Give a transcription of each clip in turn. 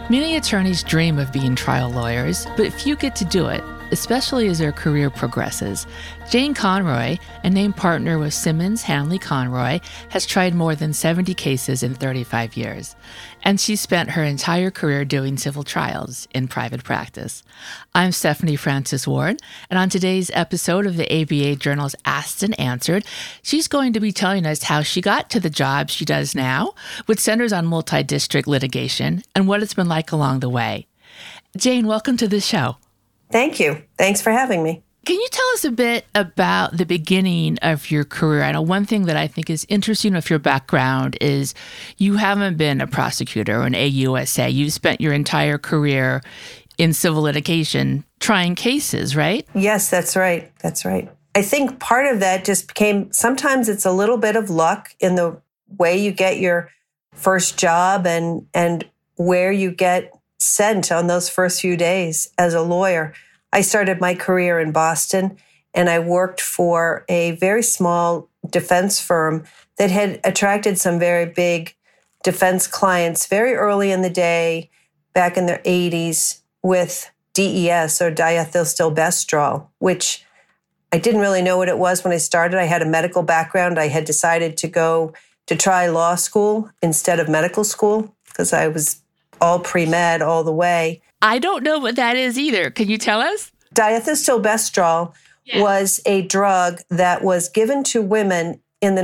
Many attorneys dream of being trial lawyers, but few get to do it, especially as their career progresses. Jane Conroy, a named partner with Simmons Hanley Conroy, has tried more than 70 cases in 35 years, and she spent her entire career doing civil trials in private practice. I'm Stephanie Francis Ward, and on today's episode of the ABA Journal's Asked and Answered, she's going to be telling us how she got to the job she does now, which centers on multi-district litigation, and what it's been like along the way. Jane, welcome to the show. Thank you. Thanks for having me. Can you tell us a bit about the beginning of your career? I know one thing that I think is interesting with your background is you haven't been a prosecutor or an AUSA. You've spent your entire career in civil litigation trying cases, right? Yes, that's right. That's right. I think part of that just became, sometimes it's a little bit of luck in the way you get your first job and where you get sent on those first few days as a lawyer. I started my career in Boston, and I worked for a very small defense firm that had attracted some very big defense clients very early in the day, back in the 80s, with DES, or diethylstilbestrol, which I didn't really know what it was when I started. I had a medical background. I had decided to go to try law school instead of medical school because I was all pre-med all the way. I don't know what that is either. Can you tell us? Diethylstilbestrol was a drug that was given to women in the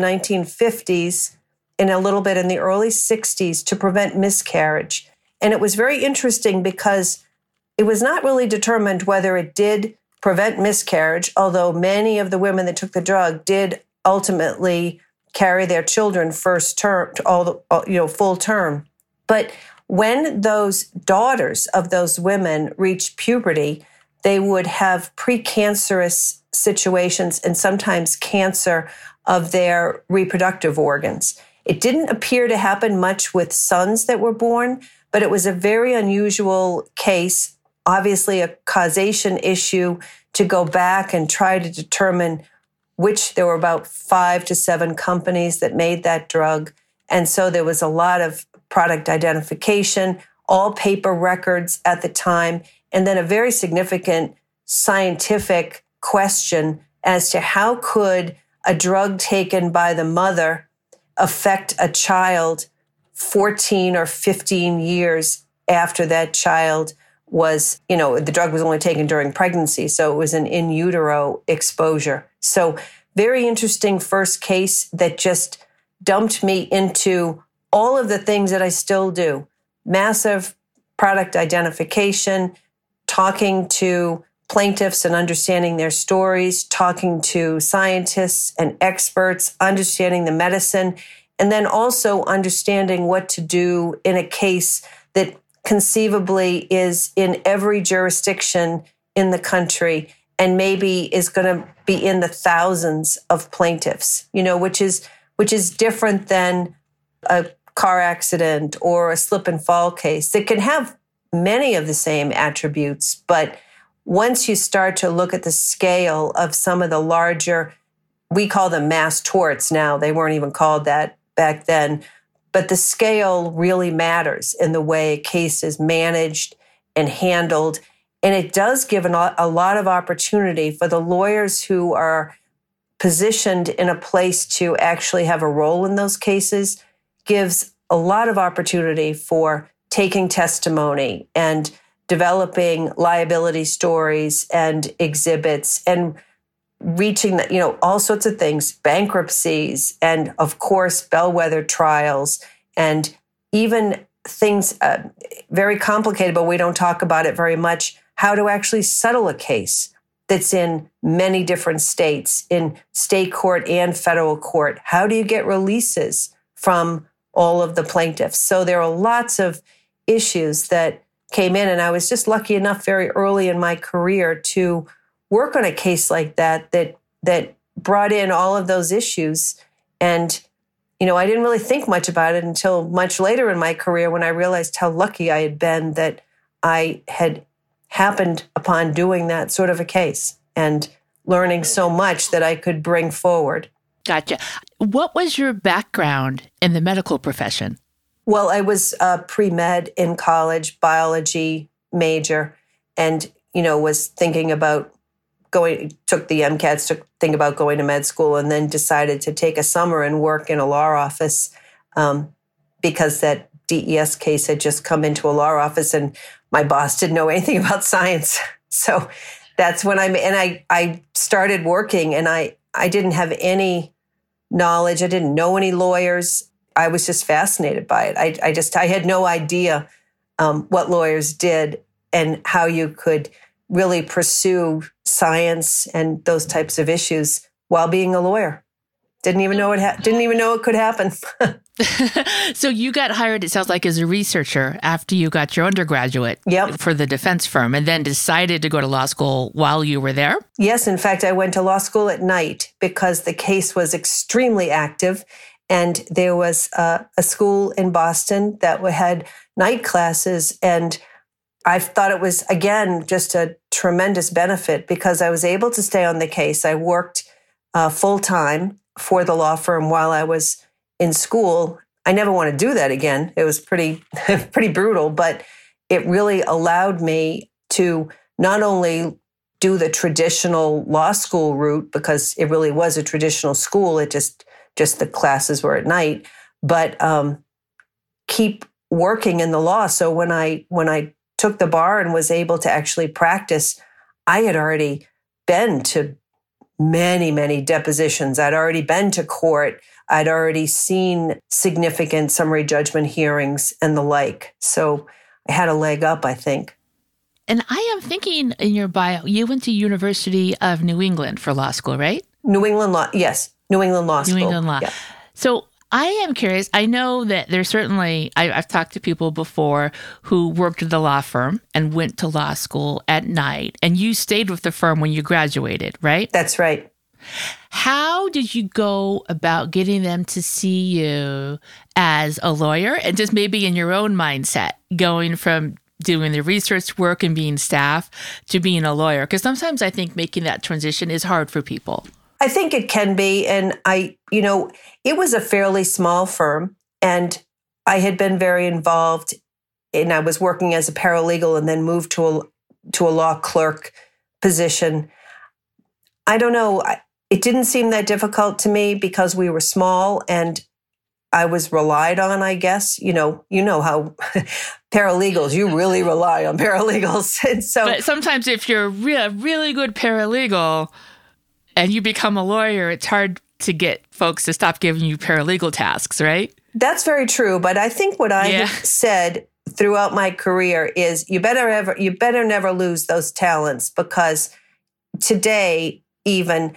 1950s and a little bit in the early 60s to prevent miscarriage. And it was very interesting because it was not really determined whether it did prevent miscarriage, although many of the women that took the drug did ultimately carry their children first term, full term. But when those daughters of those women reached puberty, they would have precancerous situations and sometimes cancer of their reproductive organs. It didn't appear to happen much with sons that were born, but it was a very unusual case, obviously a causation issue to go back and try to determine which. There were about 5 to 7 companies that made that drug. And so there was a lot of product identification, all paper records at the time, and then a very significant scientific question as to how could a drug taken by the mother affect a child 14 or 15 years after that child was, the drug was only taken during pregnancy, so it was an in utero exposure. So very interesting first case that just dumped me into all of the things that I still do. Massive product identification, talking to plaintiffs and understanding their stories, talking to scientists and experts, understanding the medicine, and then also understanding what to do in a case that conceivably is in every jurisdiction in the country and maybe is going to be in the thousands of plaintiffs, which is different than a car accident or a slip and fall case that can have many of the same attributes. But once you start to look at the scale of some of the larger, we call them mass torts now, they weren't even called that back then, but the scale really matters in the way a case is managed and handled. And it does give a lot of opportunity for the lawyers who are positioned in a place to actually have a role in those cases, gives a lot of opportunity for taking testimony and developing liability stories and exhibits and reaching, all sorts of things, bankruptcies, and of course, bellwether trials, and even things very complicated, but we don't talk about it very much, how to actually settle a case that's in many different states, in state court and federal court. How do you get releases from all of the plaintiffs? So there are lots of issues that came in, and I was just lucky enough very early in my career to work on a case like that brought in all of those issues. And, I didn't really think much about it until much later in my career when I realized how lucky I had been that I had happened upon doing that sort of a case and learning so much that I could bring forward. Gotcha. What was your background in the medical profession? Well, I was pre-med in college, biology major, and, was thinking about took the MCATs to think about going to med school, and then decided to take a summer and work in a law office because that DES case had just come into a law office and my boss didn't know anything about science. So that's when I started working, and I didn't have any knowledge. I didn't know any lawyers. I was just fascinated by it. I had no idea what lawyers did and how you could really pursue science and those types of issues while being a lawyer. Didn't even know it could happen. So you got hired, it sounds like, as a researcher after you got your undergraduate for the defense firm, and then decided to go to law school while you were there? Yes. In fact, I went to law school at night because the case was extremely active. And there was a school in Boston that had night classes. And I thought it was, again, just a tremendous benefit because I was able to stay on the case. I worked full-time for the law firm while I was in school. I never want to do that again. It was pretty brutal, but it really allowed me to not only do the traditional law school route, because it really was a traditional school, it just the classes were at night, but keep working in the law. So when I took the bar and was able to actually practice, I had already been to many, many depositions. I'd already been to court. I'd already seen significant summary judgment hearings and the like. So I had a leg up, I think. And I am thinking in your bio, you went to University of New England for law school, right? New England Law, yes. New England Law School. New England Law. Yeah. So I am curious. I know that there's certainly, I've talked to people before who worked at the law firm and went to law school at night, and you stayed with the firm when you graduated, right? That's right. How did you go about getting them to see you as a lawyer, and just maybe in your own mindset, going from doing the research work and being staff to being a lawyer? Because sometimes I think making that transition is hard for people. I think it can be. And it was a fairly small firm, and I had been very involved, and I was working as a paralegal and then moved to a law clerk position. I don't know. It didn't seem that difficult to me because we were small and I was relied on, I guess. You know how paralegals, you really rely on paralegals. And so, but sometimes if you're a really good paralegal and you become a lawyer, it's hard to get folks to stop giving you paralegal tasks, right? That's very true. But I think what I have said throughout my career is you better never lose those talents, because today, even,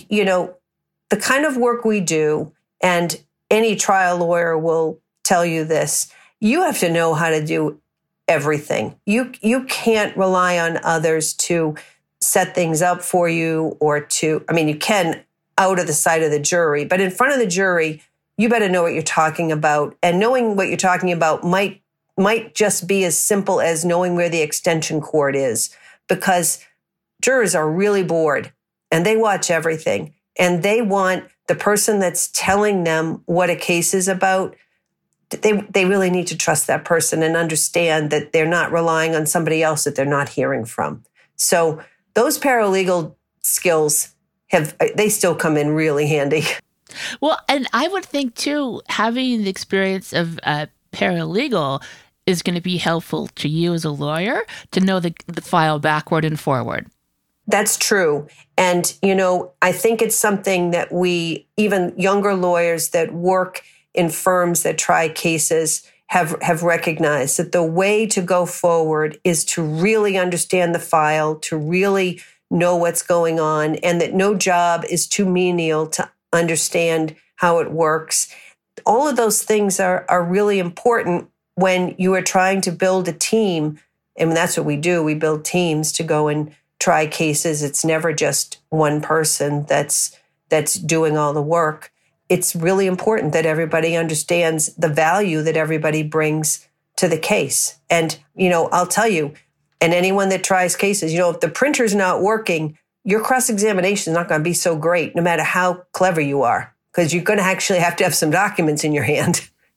the kind of work we do, and any trial lawyer will tell you this, you have to know how to do everything. You can't rely on others to set things up for you, or you can out of the sight of the jury, but in front of the jury, you better know what you're talking about. And knowing what you're talking about might just be as simple as knowing where the extension cord is, because jurors are really bored and they watch everything, and they want the person that's telling them what a case is about. They really need to trust that person and understand that they're not relying on somebody else that they're not hearing from. So those paralegal skills they still come in really handy. Well, and I would think too, having the experience of a paralegal is going to be helpful to you as a lawyer to know the file backward and forward. That's true. And, I think it's something that even younger lawyers that work in firms that try cases have recognized, that the way to go forward is to really understand the file, to really know what's going on, and that no job is too menial to understand how it works. All of those things are really important when you are trying to build a team. And that's what we do. We build teams to go and try cases. It's never just one person that's doing all the work. It's really important that everybody understands the value that everybody brings to the case. And, I'll tell you, and anyone that tries cases, if the printer's not working, your cross-examination is not going to be so great, no matter how clever you are, because you're going to actually have to have some documents in your hand.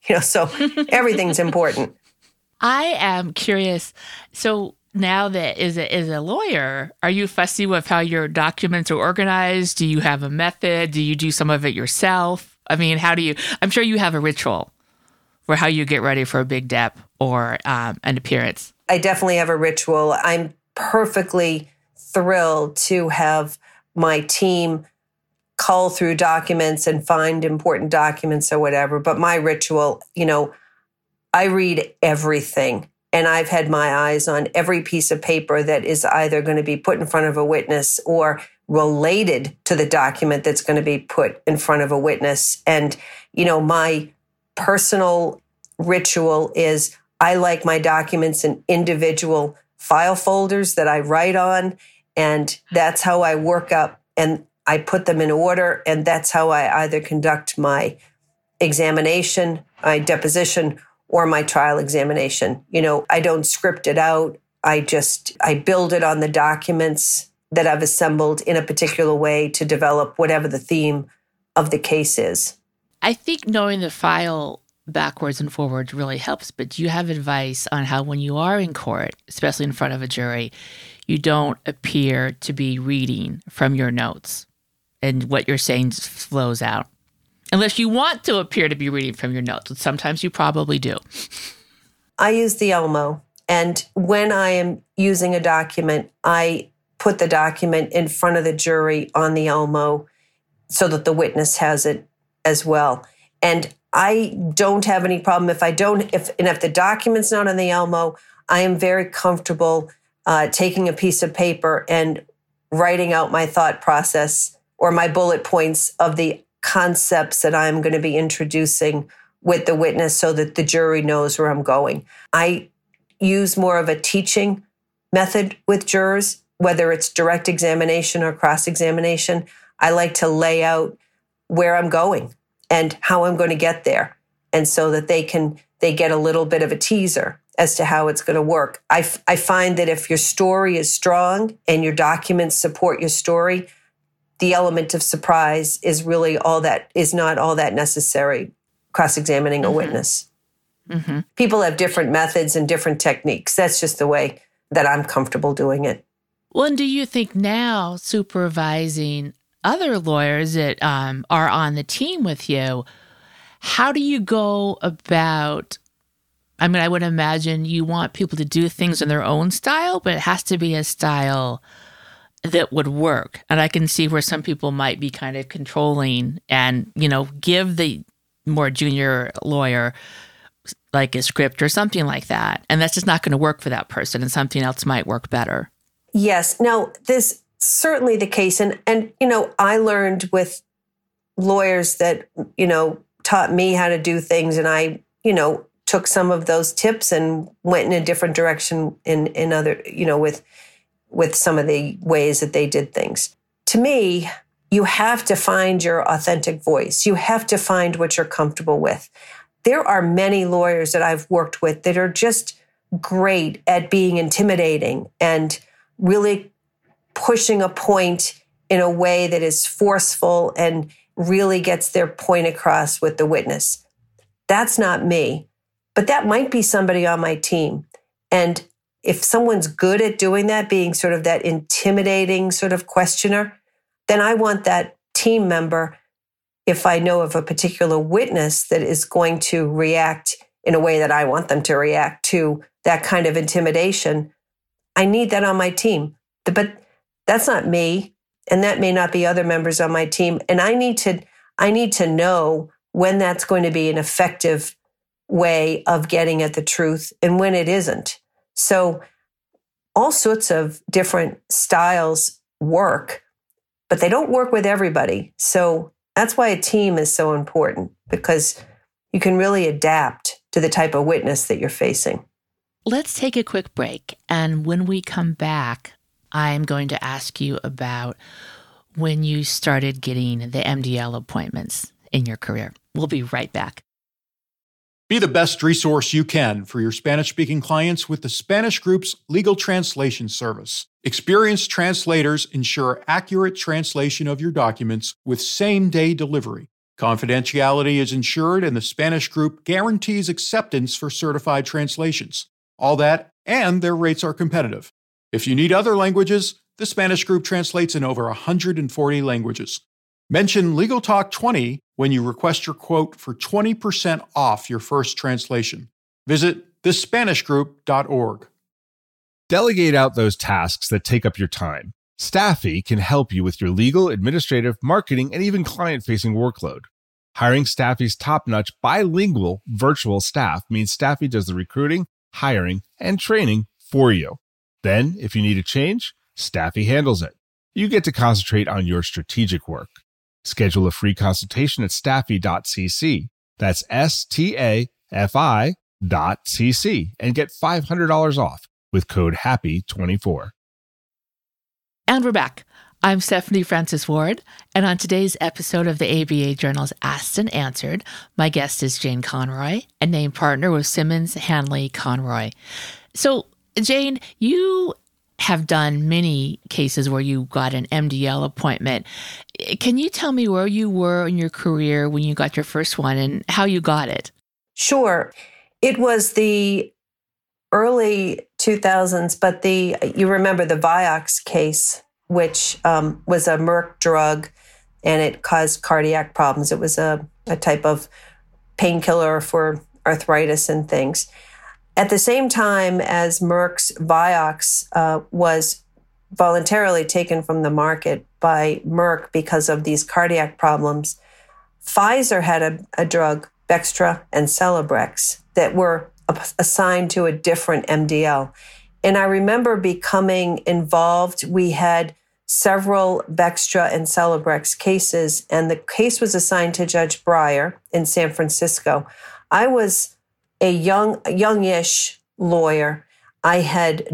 So everything's important. I am curious. So now that as a lawyer, are you fussy with how your documents are organized? Do you have a method? Do you do some of it yourself? I mean, I'm sure you have a ritual for how you get ready for a big dep or an appearance. I definitely have a ritual. I'm perfectly thrilled to have my team cull through documents and find important documents or whatever. But my ritual, I read everything. And I've had my eyes on every piece of paper that is either going to be put in front of a witness or related to the document that's going to be put in front of a witness. And, my personal ritual is I like my documents in individual file folders that I write on. And that's how I work up and I put them in order. And that's how I either conduct my examination, my deposition, or my trial examination. I don't script it out. I build it on the documents that I've assembled in a particular way to develop whatever the theme of the case is. I think knowing the file backwards and forwards really helps, but do you have advice on how when you are in court, especially in front of a jury, you don't appear to be reading from your notes and what you're saying flows out? Unless you want to appear to be reading from your notes, which sometimes you probably do. I use the Elmo. And when I am using a document, I put the document in front of the jury on the Elmo so that the witness has it as well. And I don't have any problem if the document's not on the Elmo, I am very comfortable taking a piece of paper and writing out my thought process or my bullet points of the concepts that I'm going to be introducing with the witness so that the jury knows where I'm going. I use more of a teaching method with jurors, whether it's direct examination or cross-examination. I like to lay out where I'm going and how I'm going to get there. And so that they get a little bit of a teaser as to how it's going to work. I find that if your story is strong and your documents support your story, the element of surprise is not all that necessary cross-examining a witness. Mm-hmm. People have different methods and different techniques. That's just the way that I'm comfortable doing it. Well, and do you think now supervising other lawyers that are on the team with you, how do you go about, I would imagine you want people to do things in their own style, but it has to be a style that would work. And I can see where some people might be kind of controlling and, give the more junior lawyer like a script or something like that. And that's just not going to work for that person and something else might work better. Yes. Now, this certainly the case. And I learned with lawyers that, taught me how to do things. And I, took some of those tips and went in a different direction in other, with some of the ways that they did things. To me, you have to find your authentic voice. You have to find what you're comfortable with. There are many lawyers that I've worked with that are just great at being intimidating and really pushing a point in a way that is forceful and really gets their point across with the witness. That's not me, but that might be somebody on my team. And if someone's good at doing that, being sort of that intimidating sort of questioner, then I want that team member, if I know of a particular witness that is going to react in a way that I want them to react to that kind of intimidation, I need that on my team. But that's not me, and that may not be other members on my team. And I need to know when that's going to be an effective way of getting at the truth and when it isn't. So all sorts of different styles work, but they don't work with everybody. So that's why a team is so important, because you can really adapt to the type of witness that you're facing. Let's take a quick break. And when we come back, I'm going to ask you about when you started getting the MDL appointments in your career. We'll be right back. Be the best resource you can for your Spanish-speaking clients with the Spanish Group's legal translation service. Experienced translators ensure accurate translation of your documents with same-day delivery. Confidentiality is ensured, and the Spanish Group guarantees acceptance for certified translations. All that, and their rates are competitive. If you need other languages, the Spanish Group translates in over 140 languages. Mention Legal Talk 20 when you request your quote for 20% off your first translation. Visit thespanishgroup.org. Delegate out those tasks that take up your time. Staffy can help you with your legal, administrative, marketing, and even client-facing workload. Hiring Staffy's top-notch bilingual virtual staff means Staffy does the recruiting, hiring, and training for you. Then, if you need a change, Staffy handles it. You get to concentrate on your strategic work. Schedule a free consultation at staffy.cc. That's STAFI.cc and get $500 off with code HAPPY24. And we're back. I'm Stephanie Francis Ward, and on today's episode of the ABA Journal's Asked and Answered, my guest is Jane Conroy, a named partner with Simmons Hanley Conroy. So, Jane, you have done many cases where you got an MDL appointment. Can you tell me where you were in your career when you got your first one and how you got it? Sure. It was the early 2000s, but you remember the Vioxx case, which was a Merck drug, and it caused cardiac problems. It was a type of painkiller for arthritis and things. At the same time as Merck's Vioxx was voluntarily taken from the market by Merck because of these cardiac problems, Pfizer had a drug, Bextra and Celebrex, that were assigned to a different MDL. And I remember becoming involved. We had several Bextra and Celebrex cases, and the case was assigned to Judge Breyer in San Francisco. I was a youngish lawyer. I had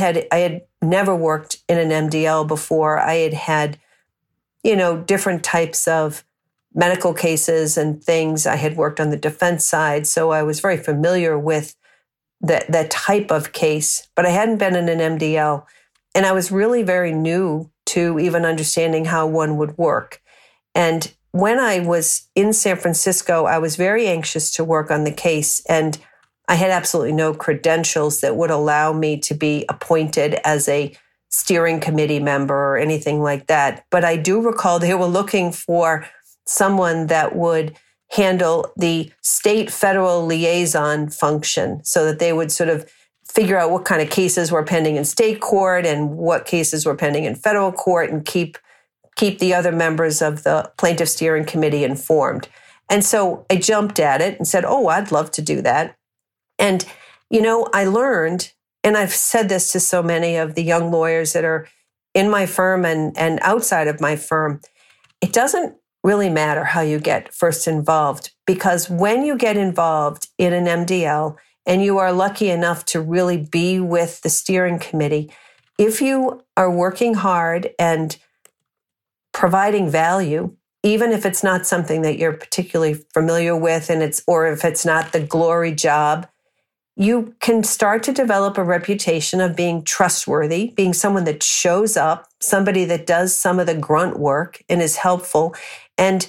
never worked in an MDL before. I had different types of medical cases and things. I had worked on the defense side, so I was very familiar with that type of case, but I hadn't been in an MDL. And I was really very new to even understanding how one would work. And when I was in San Francisco, I was very anxious to work on the case, and I had absolutely no credentials that would allow me to be appointed as a steering committee member or anything like that. But I do recall they were looking for someone that would handle the state-federal liaison function so that they would sort of figure out what kind of cases were pending in state court and what cases were pending in federal court and keep the other members of the plaintiff steering committee informed. And so I jumped at it and said, oh, I'd love to do that. And, I learned, and I've said this to so many of the young lawyers that are in my firm and outside of my firm, it doesn't really matter how you get first involved, because when you get involved in an MDL and you are lucky enough to really be with the steering committee, if you are working hard and providing value, even if it's not something that you're particularly familiar with or if it's not the glory job, you can start to develop a reputation of being trustworthy, being someone that shows up, somebody that does some of the grunt work and is helpful. And,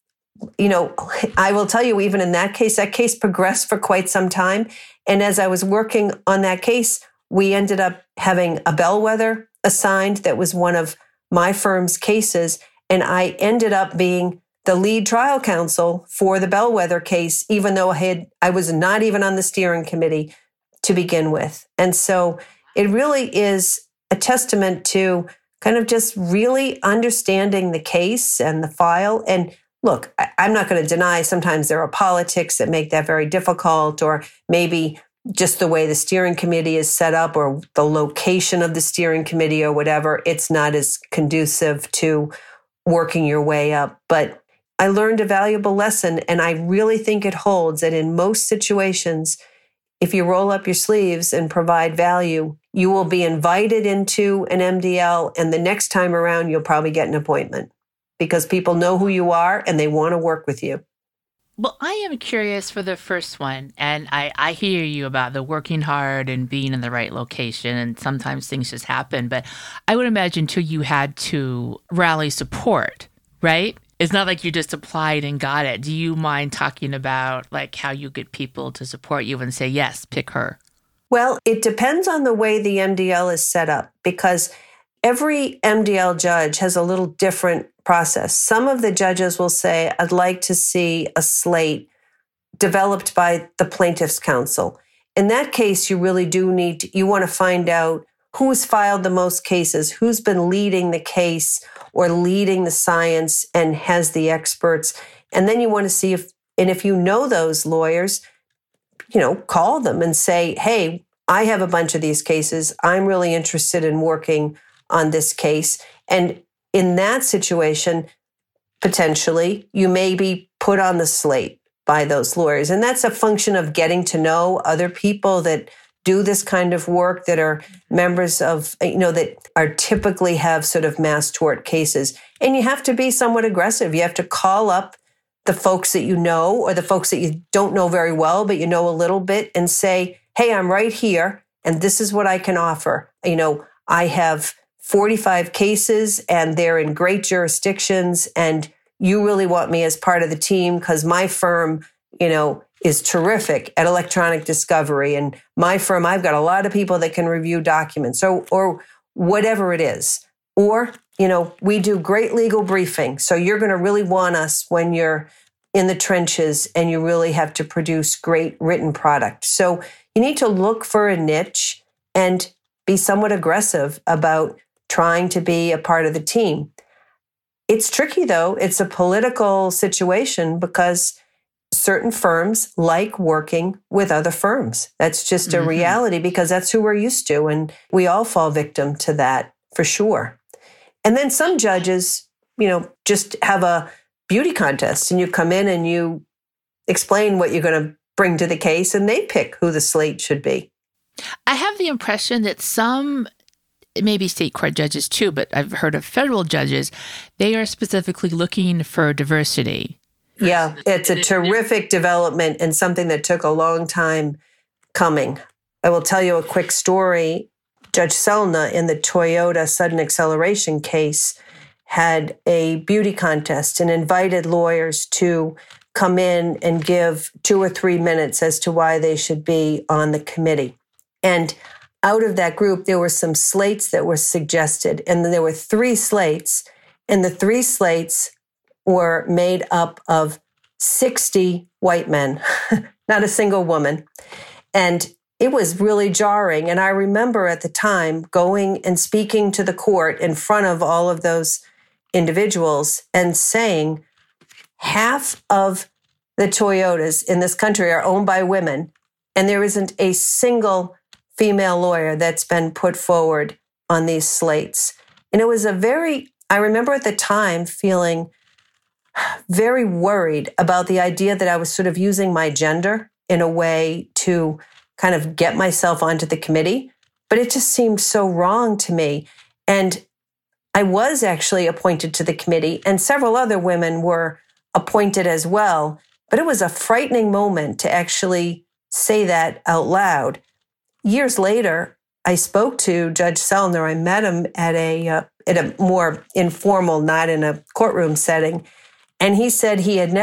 I will tell you, even in that case progressed for quite some time. And as I was working on that case, we ended up having a bellwether assigned that was one of my firm's cases. And I ended up being the lead trial counsel for the bellwether case, even though I was not even on the steering committee to begin with. And so it really is a testament to kind of just really understanding the case and the file. And look, I'm not going to deny sometimes there are politics that make that very difficult, or maybe just the way the steering committee is set up or the location of the steering committee or whatever, it's not as conducive to working your way up. But I learned a valuable lesson, and I really think it holds that in most situations, if you roll up your sleeves and provide value, you will be invited into an MDL, and the next time around, you'll probably get an appointment because people know who you are and they want to work with you. Well, I am curious for the first one, and I hear you about the working hard and being in the right location, and sometimes things just happen, but I would imagine too you had to rally support, right? It's not like you just applied and got it. Do you mind talking about like how you get people to support you and say, yes, pick her? Well, it depends on the way the MDL is set up, because every MDL judge has a little different process. Some of the judges will say, I'd like to see a slate developed by the plaintiff's counsel. In that case, you really do you want to find out who's filed the most cases, who's been leading the case or leading the science and has the experts. And then you want to see if you know those lawyers, call them and say, hey, I have a bunch of these cases. I'm really interested in working on this case. And in that situation, potentially, you may be put on the slate by those lawyers. And that's a function of getting to know other people that do this kind of work, that are members of, that are typically have sort of mass tort cases. And you have to be somewhat aggressive. You have to call up the folks that you know, or the folks that you don't know very well, but you know a little bit, and say, hey, I'm right here, and this is what I can offer. I have 45 cases, and they're in great jurisdictions, and you really want me as part of the team because my firm, is terrific at electronic discovery. And my firm, I've got a lot of people that can review documents, or whatever it is. Or, we do great legal briefing. So you're going to really want us when you're in the trenches and you really have to produce great written product. So you need to look for a niche and be somewhat aggressive about trying to be a part of the team. It's tricky, though. It's a political situation because certain firms like working with other firms. That's just a reality because that's who we're used to. And we all fall victim to that for sure. And then some judges, just have a beauty contest, and you come in and you explain what you're going to bring to the case, and they pick who the slate should be. I have the impression that some, maybe state court judges too, but I've heard of federal judges, they are specifically looking for diversity. Yeah, it's a terrific development and something that took a long time coming. I will tell you a quick story. Judge Selna in the Toyota sudden acceleration case had a beauty contest and invited lawyers to come in and give 2 or 3 minutes as to why they should be on the committee. And out of that group, there were some slates that were suggested. And then there were 3 slates. And the 3 slates were made up of 60 white men, not a single woman. And it was really jarring. And I remember at the time going and speaking to the court in front of all of those individuals and saying, half of the Toyotas in this country are owned by women, and there isn't a single female lawyer that's been put forward on these slates. And it was I remember at the time feeling very worried about the idea that I was sort of using my gender in a way to kind of get myself onto the committee, but it just seemed so wrong to me. And I was actually appointed to the committee, and several other women were appointed as well. But it was a frightening moment to actually say that out loud. Years later, I spoke to Judge Selner. I met him at a more informal, not in a courtroom setting. And he said he had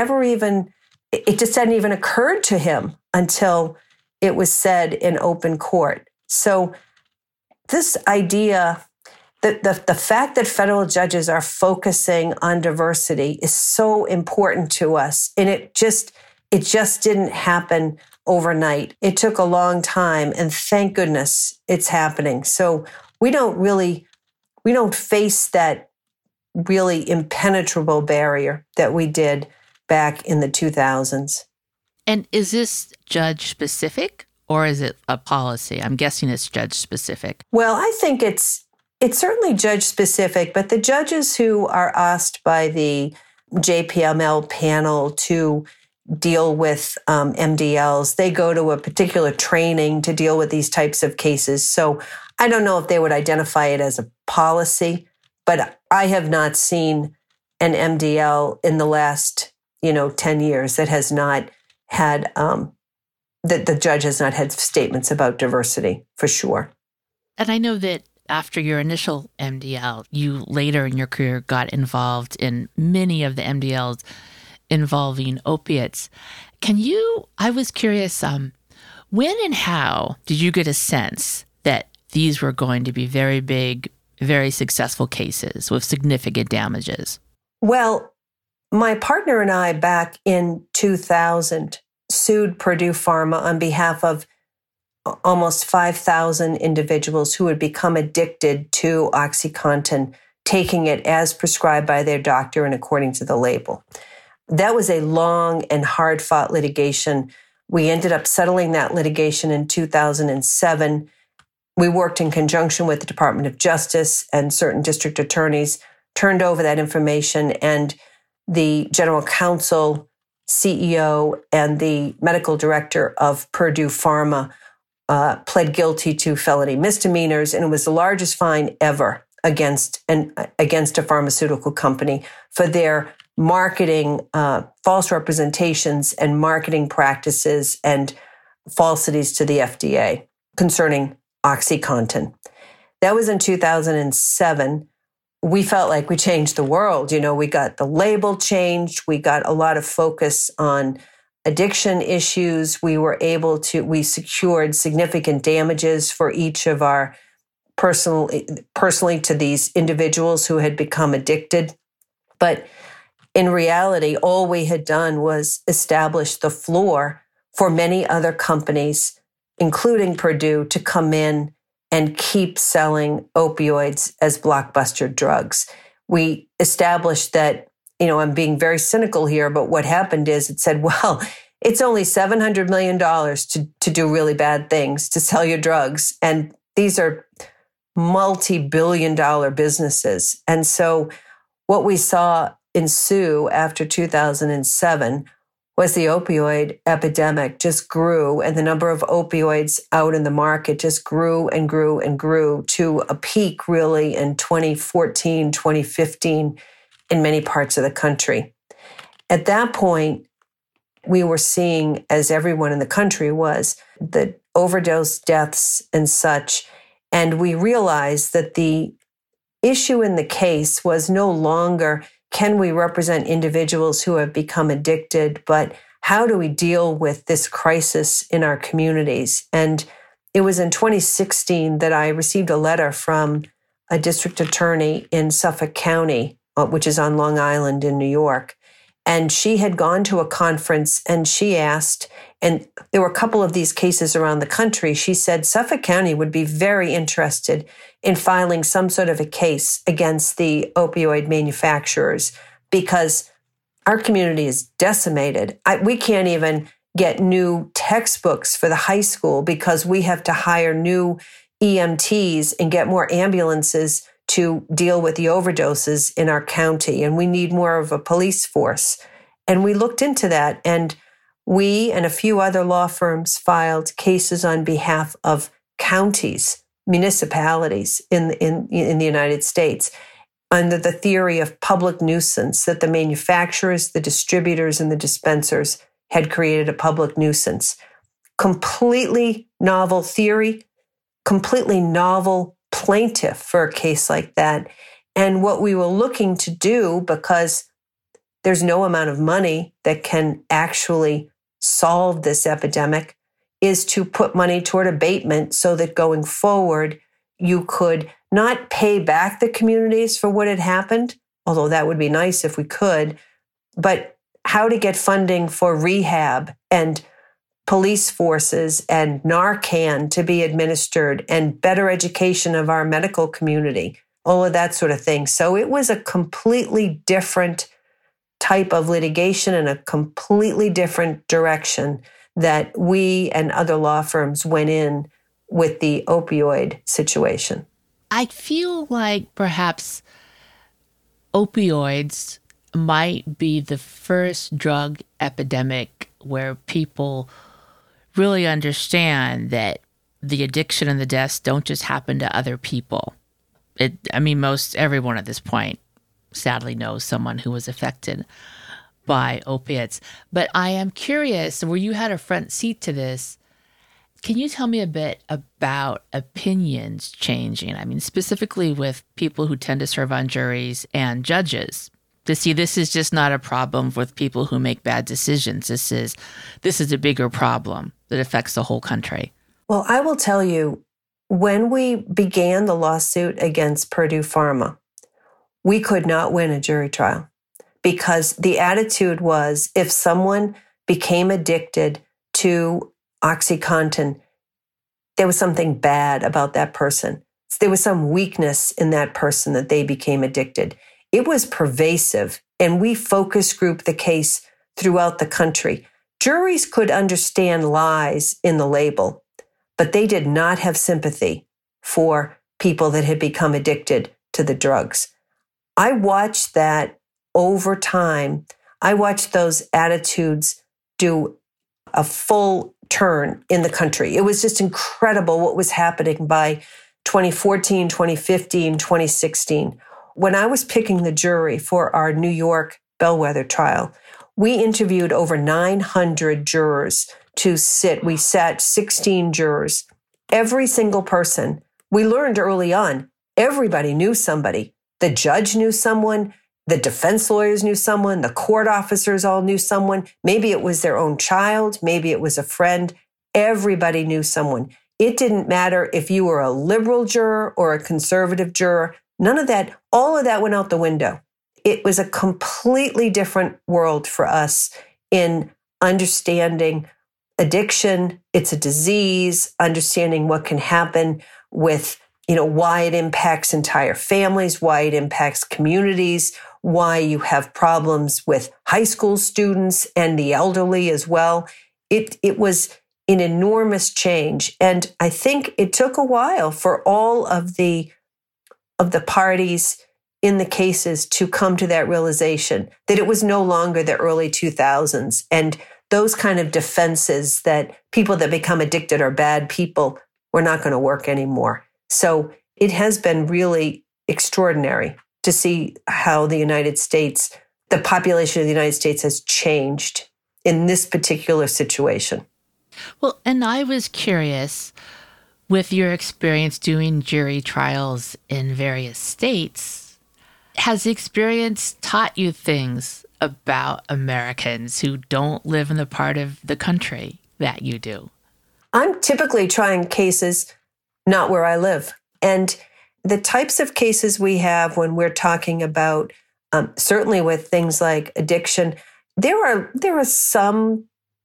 it just hadn't even occurred to him until it was said in open court. So this idea that the fact that federal judges are focusing on diversity is so important to us. And it just didn't happen overnight. It took a long time, and thank goodness it's happening. So we don't face that really impenetrable barrier that we did back in the 2000s. And is this judge specific, or is it a policy? I'm guessing it's judge specific. Well, I think it's certainly judge specific, but the judges who are asked by the JPML panel to deal with MDLs, they go to a particular training to deal with these types of cases. So I don't know if they would identify it as a policy, but I have not seen an MDL in the last 10 years that has not had that the judge has not had statements about diversity, for sure. And I know that after your initial MDL, you later in your career got involved in many of the MDLs involving opiates. I was curious, when and how did you get a sense that these were going to be very big, very successful cases with significant damages? Well, my partner and I back in 2000 sued Purdue Pharma on behalf of almost 5,000 individuals who had become addicted to OxyContin, taking it as prescribed by their doctor and according to the label. That was a long and hard-fought litigation. We ended up settling that litigation in 2007. We worked in conjunction with the Department of Justice and certain district attorneys, turned over that information, and the general counsel, CEO, and the medical director of Purdue Pharma pled guilty to felony misdemeanors, and it was the largest fine ever against a pharmaceutical company for their marketing, false representations and marketing practices and falsities to the FDA concerning OxyContin. That was in 2007. We felt like we changed the world. We got the label changed. We got a lot of focus on addiction issues. We secured significant damages for each of our personally to these individuals who had become addicted. But in reality, all we had done was establish the floor for many other companies, including Purdue, to come in and keep selling opioids as blockbuster drugs. We established that, I'm being very cynical here, but what happened is it said, well, it's only $700 million to do really bad things, to sell your drugs. And these are multi-billion-dollar businesses. And so what we saw ensue after 2007 was the opioid epidemic just grew, and the number of opioids out in the market just grew and grew and grew to a peak really in 2014, 2015 in many parts of the country. At that point, we were seeing, as everyone in the country was, the overdose deaths and such, and we realized that the issue in the case was no longer can we represent individuals who have become addicted, but how do we deal with this crisis in our communities? And it was in 2016 that I received a letter from a district attorney in Suffolk County, which is on Long Island in New York. And she had gone to a conference and she asked, and there were a couple of these cases around the country. She said Suffolk County would be very interested in filing some sort of a case against the opioid manufacturers because our community is decimated. We can't even get new textbooks for the high school because we have to hire new EMTs and get more ambulances to deal with the overdoses in our county. And we need more of a police force. And we looked into that, and we and a few other law firms filed cases on behalf of counties, municipalities in the United States under the theory of public nuisance, that the manufacturers, the distributors, and the dispensers had created a public nuisance. Completely novel theory, completely novel plaintiff for a case like that. And what we were looking to do, because there's no amount of money that can actually solve this epidemic, is to put money toward abatement so that going forward, you could not pay back the communities for what had happened, although that would be nice if we could, but how to get funding for rehab and police forces and Narcan to be administered and better education of our medical community, all of that sort of thing. So it was a completely different type of litigation and a completely different direction that we and other law firms went in with the opioid situation. I feel like perhaps opioids might be the first drug epidemic where people really understand that the addiction and the deaths don't just happen to other people. Most everyone at this point sadly knows someone who was affected by opiates. But I am curious, where you had a front seat to this, Can you tell me a bit about opinions changing? I mean, specifically with people who tend to serve on juries and judges. To see this is just not a problem with people who make bad decisions. This is a bigger problem that affects the whole country. Well, I will tell you, when we began the lawsuit against Purdue Pharma, we could not win a jury trial because the attitude was if someone became addicted to OxyContin, there was something bad about that person. There was some weakness in that person that they became addicted. It was pervasive, and we focus grouped the case throughout the country. Juries could understand lies in the label, but they did not have sympathy for people that had become addicted to the drugs. I watched that over time. I watched those attitudes do a full turn in the country. It was just incredible what was happening by 2014, 2015, 2016. When I was picking the jury for our New York bellwether trial, we interviewed over 900 jurors to sit. We sat 16 jurors. Every single person, we learned early on, everybody knew somebody. The judge knew someone. The defense lawyers knew someone. The court officers all knew someone. Maybe it was their own child. Maybe it was a friend. Everybody knew someone. It didn't matter if you were a liberal juror or a conservative juror. None of that, all of that went out the window. It was a completely different world for us in understanding addiction. It's a disease, understanding what can happen with, why it impacts entire families, why it impacts communities, why you have problems with high school students and the elderly as well. It was an enormous change. And I think it took a while for all of the parties in the cases to come to that realization that it was no longer the early 2000s. And those kind of defenses that people that become addicted are bad people were not going to work anymore. So it has been really extraordinary to see how the United States, the population of the United States has changed in this particular situation. Well, and I was curious, with your experience doing jury trials in various states, has the experience taught you things about Americans who don't live in the part of the country that you do? I'm typically trying cases not where I live. And the types of cases we have when we're talking about, certainly with things like addiction, there are some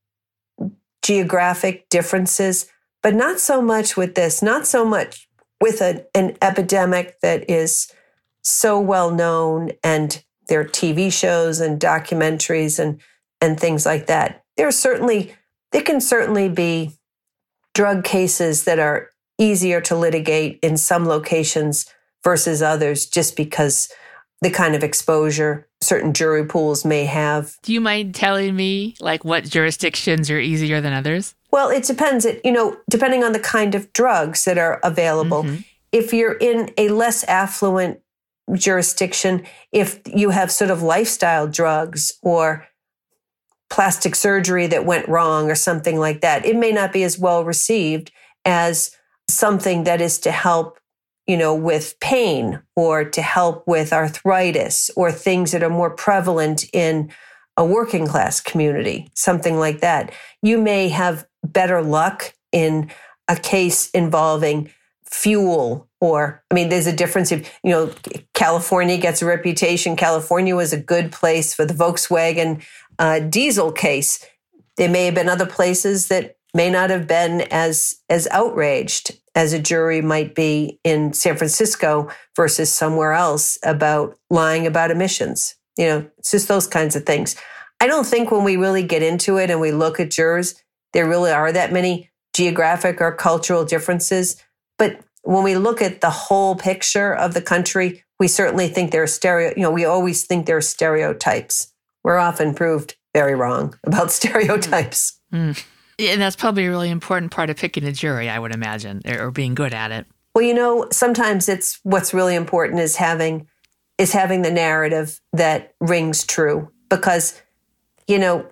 geographic differences, but not so much with this, not so much with an epidemic that is so well known, and there are TV shows and documentaries and things like that. There can certainly be drug cases that are easier to litigate in some locations versus others, just because the kind of exposure certain jury pools may have. Do you mind telling me what jurisdictions are easier than others? Well, it depends. Depending on the kind of drugs that are available. Mm-hmm. If you're in a less affluent jurisdiction, if you have sort of lifestyle drugs or plastic surgery that went wrong or something like that, it may not be as well received as something that is to help, with pain or to help with arthritis or things that are more prevalent in a working class community, something like that. You may have better luck in a case involving fuel there's a difference if, California gets a reputation. California was a good place for the Volkswagen diesel case. There may have been other places that may not have been as outraged as a jury might be in San Francisco versus somewhere else about lying about emissions. It's just those kinds of things. I don't think when we really get into it and we look at jurors, there really are that many geographic or cultural differences. But when we look at the whole picture of the country, we certainly think there are we always think there are stereotypes. We're often proved very wrong about stereotypes. Mm. And that's probably a really important part of picking a jury, I would imagine, or being good at it. Well, sometimes it's what's really important is having the narrative that rings true. Because,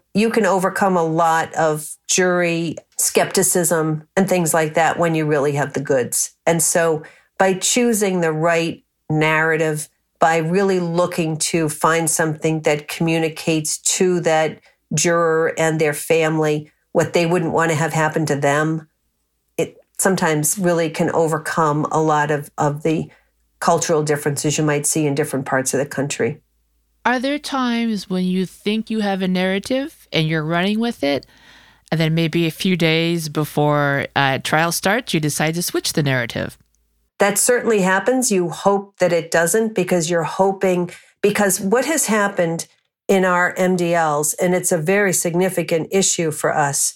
you can overcome a lot of jury skepticism and things like that when you really have the goods. And so by choosing the right narrative, by really looking to find something that communicates to that juror and their family what they wouldn't want to have happen to them, it sometimes really can overcome a lot of the cultural differences you might see in different parts of the country. Are there times when you think you have a narrative and you're running with it, and then maybe a few days before trial starts, you decide to switch the narrative? That certainly happens. You hope that it doesn't, because you're hoping, because what has happened in our MDLs, and it's a very significant issue for us,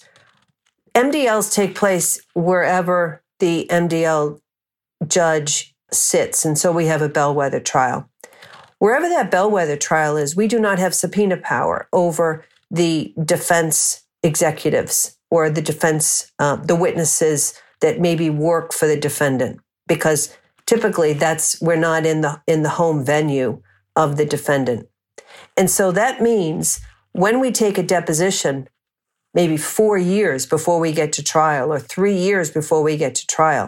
MDLs take place wherever the MDL judge sits. And so we have a bellwether trial. Wherever that bellwether trial is, we do not have subpoena power over the defense executives or the defense, the witnesses that maybe work for the defendant, because typically we're not in the home venue of the defendant. And so that means when we take a deposition, maybe 4 years before we get to trial or 3 years before we get to trial,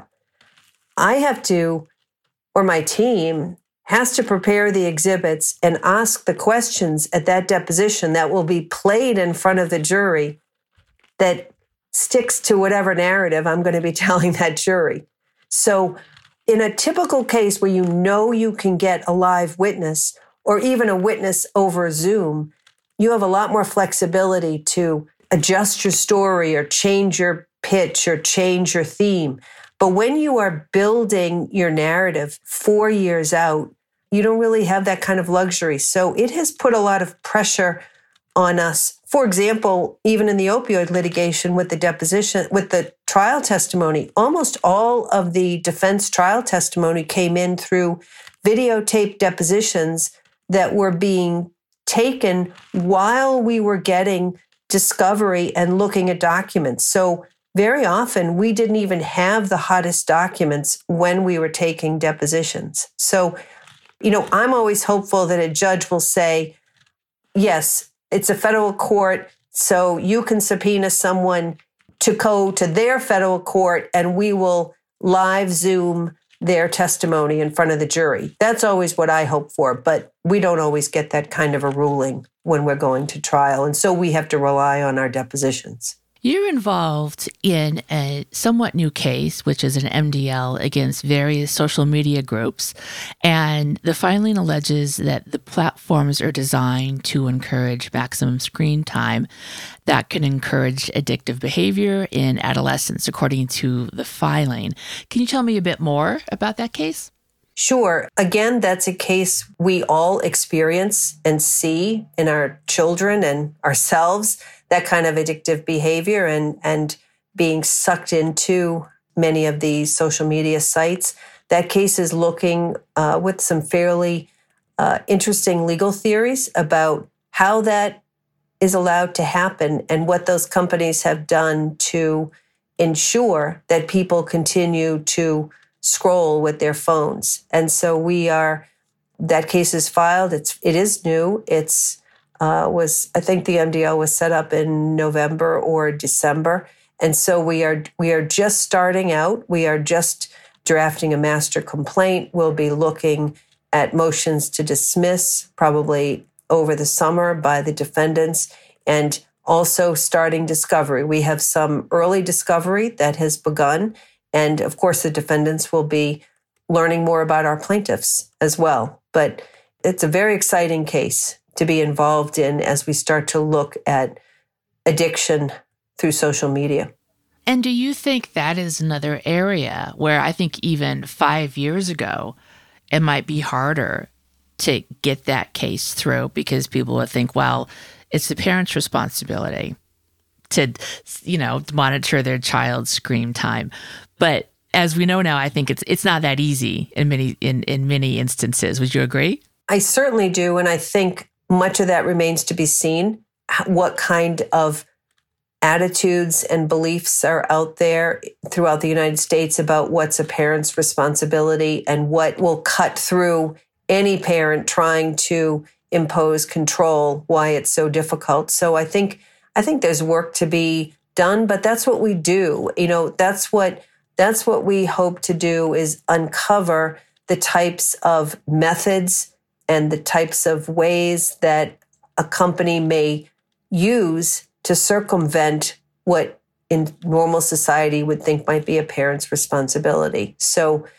I have to, or my team has to prepare the exhibits and ask the questions at that deposition that will be played in front of the jury that sticks to whatever narrative I'm going to be telling that jury. So in a typical case where you know you can get a live witness or even a witness over Zoom, you have a lot more flexibility to adjust your story or change your pitch or change your theme. But when you are building your narrative 4 years out, you don't really have that kind of luxury. So it has put a lot of pressure on us. For example, even in the opioid litigation with the deposition, with the trial testimony, almost all of the defense trial testimony came in through videotape depositions that were being taken while we were getting discovery and looking at documents. So very often we didn't even have the hottest documents when we were taking depositions. So, I'm always hopeful that a judge will say, yes, it's a federal court, so you can subpoena someone to go to their federal court and we will live Zoom their testimony in front of the jury. That's always what I hope for, but we don't always get that kind of a ruling when we're going to trial. And so we have to rely on our depositions. You're involved in a somewhat new case, which is an MDL against various social media groups. And the filing alleges that the platforms are designed to encourage maximum screen time that can encourage addictive behavior in adolescents, according to the filing. Can you tell me a bit more about that case? Sure. Again, that's a case we all experience and see in our children and ourselves, that kind of addictive behavior and being sucked into many of these social media sites. That case is looking with some fairly interesting legal theories about how that is allowed to happen and what those companies have done to ensure that people continue to scroll with their phones. And so that case is filed. It is new. I think the MDL was set up in November or December. And so we are just starting out. We are just drafting a master complaint. We'll be looking at motions to dismiss probably over the summer by the defendants and also starting discovery. We have some early discovery that has begun. And of course, the defendants will be learning more about our plaintiffs as well. But it's a very exciting case to be involved in as we start to look at addiction through social media. And do you think that is another area where I think even 5 years ago, it might be harder to get that case through because people would think, well, it's the parent's responsibility to, monitor their child's screen time. But as we know now, I think it's not that easy in many instances. Would you agree? I certainly do. And I think much of that remains to be seen. What kind of attitudes and beliefs are out there throughout the United States about what's a parent's responsibility and what will cut through any parent trying to impose control, why it's so difficult. So I think I think there's work to be done, but that's what we do. That's what we hope to do, is uncover the types of methods and the types of ways that a company may use to circumvent what in normal society would think might be a parent's responsibility. So,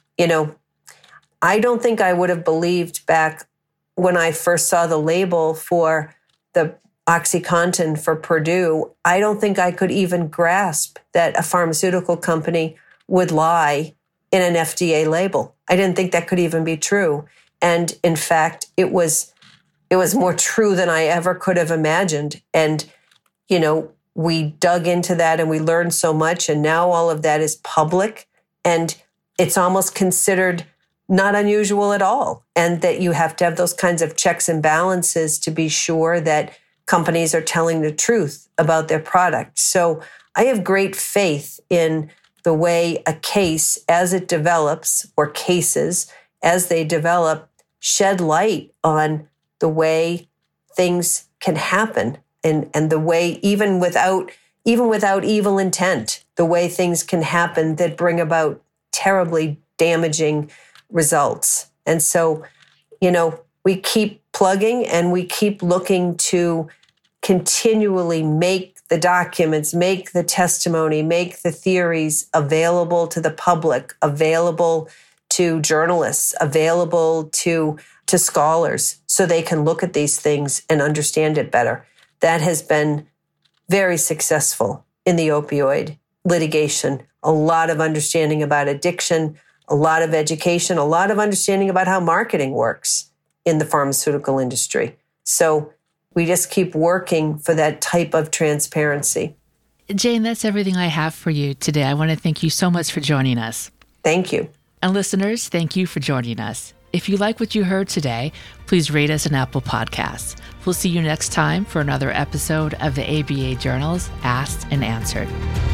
I don't think I would have believed back when I first saw the label for the OxyContin for Purdue, I don't think I could even grasp that a pharmaceutical company would lie in an FDA label. I didn't think that could even be true. And in fact, it was more true than I ever could have imagined. And, we dug into that and we learned so much. And now all of that is public, and it's almost considered not unusual at all. And that you have to have those kinds of checks and balances to be sure that companies are telling the truth about their product. So I have great faith in the way a case, as it develops, or cases as they develop, shed light on the way things can happen, and the way, even without evil intent, the way things can happen that bring about terribly damaging results. And so, we keep plugging and we keep looking to continually make the documents, make the testimony, make the theories available to the public, available to journalists, available to scholars, so they can look at these things and understand it better. That has been very successful in the opioid litigation. A lot of understanding about addiction, a lot of education, a lot of understanding about how marketing works in the pharmaceutical industry. So we just keep working for that type of transparency. Jane, that's everything I have for you today. I want to thank you so much for joining us. Thank you. And listeners, thank you for joining us. If you like what you heard today, please rate us on Apple Podcasts. We'll see you next time for another episode of the ABA Journal's Asked and Answered.